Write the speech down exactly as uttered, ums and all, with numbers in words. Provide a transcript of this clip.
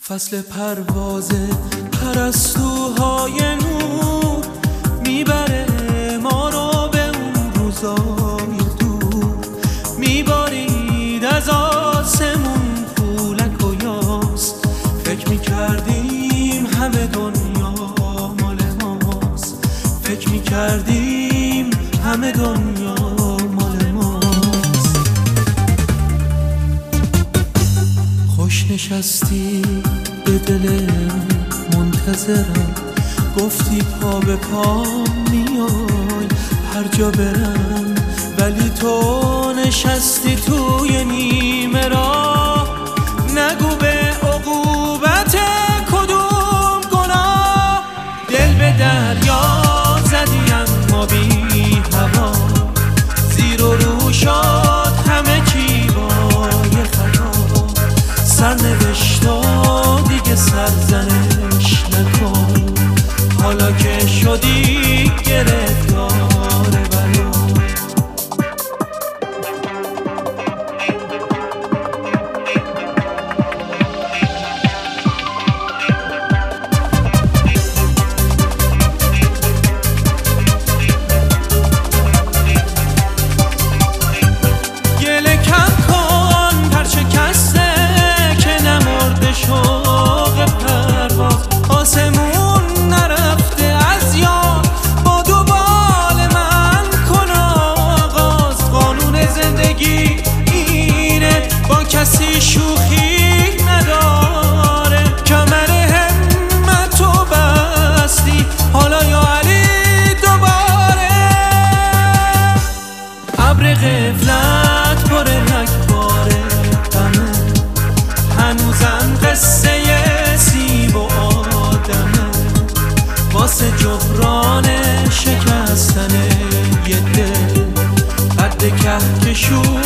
فصل پرواز پرستوهای نور میبره ما رو به اون روزای دور، میبارید از آسمون پولک و یاس. فکر میکردیم همه دنیا مال ماست، فکر میکردیم همه دنیا مال ماست. خوش نشستی به دل منتظرم، گفتی پا به پا میای هر جا برم، ولی تو نشستی توی نیمه راه. نگو به عقوبت کدوم گناه، دل به دریا زدی اما بی هوا، زیر و رو شد همه چی بای خطا. سرنوشتا دیگه سرزنش نکن، حالا که شدی گرفتار بلا. گله کم کن پر شکسته که نمرده شوق پرواز. آسمون نرفته از یاد، با دو بال من کن آغاز. قانون زندگی اینه، با کسی شوخی نداره. کمر همتو بستی حالا یا علی دوباره. ابر غفلت پر رگبار غمه، هنوزم قصه سیب و آدمه. واسه جبران شکستن یه دل قد کهکشون